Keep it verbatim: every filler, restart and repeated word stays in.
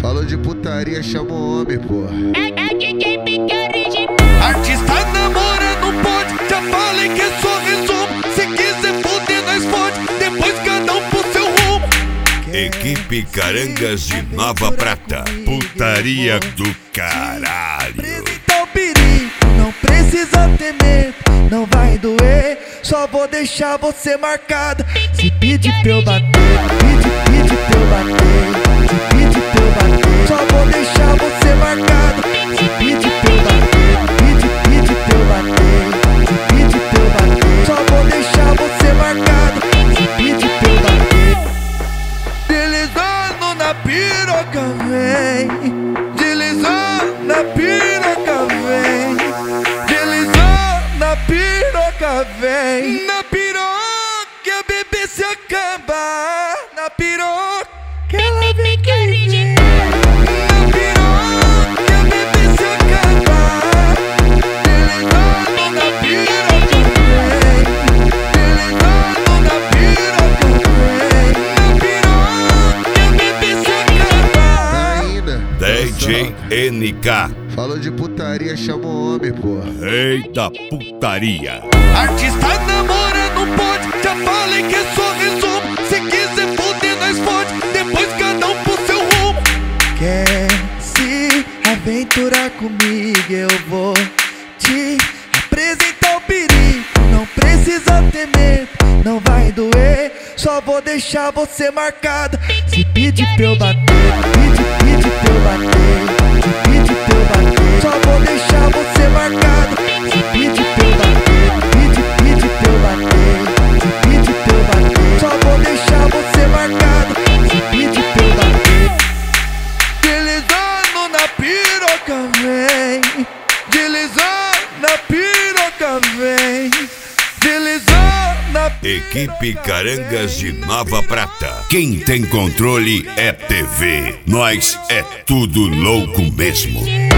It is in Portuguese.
Falou de putaria, chama o homem, porra. É, é D J Pique original. Artista namorando pode, já falei que é só resumo. Se quiser foder, nós fode, depois cada um pro seu rumo. Equipe Carangas de Nova Prata, putaria do caralho. Apresentar o perigo, não precisa temer, não vai doer, só vou deixar você marcada. Se pedir pra eu bater, pede, pede pra eu bater, se pedir pra eu bater, só vou deixar você marcada. Se pedir pra eu bater, pede, pede pra eu bater, se pedir pra eu bater, só vou deixar você marcada. Se pedir pra eu bater, deslizando na piroca vem, deslizando na piroca vem, deslizando na piroca vem. Na piroca a bebê se acaba, na piroca ela vem que vem. Na piroca a bebê se acaba, deslizando na piroca vem, deslizando na piroca vem. Na piroca a bebê se acaba. Ainda. D J N K. Falou de putaria, chama o homem, porra. Eita putaria. Artista namorando pode, já falei que é só resumo. Se quiser foder, nós fode, depois cada um pro seu rumo. Quer se aventurar comigo, eu vou te apresentar o perigo. Não precisa temer, não vai doer, só vou deixar você marcada. Se pedir pra eu bater, pede, pede pra eu bater, se pedir pra eu bater, só vou deixar você marcada. Se pedir pra eu bater, pede, pede pra eu bater, se pedir pra eu bater, só vou deixar você marcada. Se pedir pra eu bater, deslizando na piroca vem, deslizando na piroca vem, deslizando na piroca. Equipe Carangas de Nova Prata. Quem tem controle é T V. Nós é tudo louco mesmo.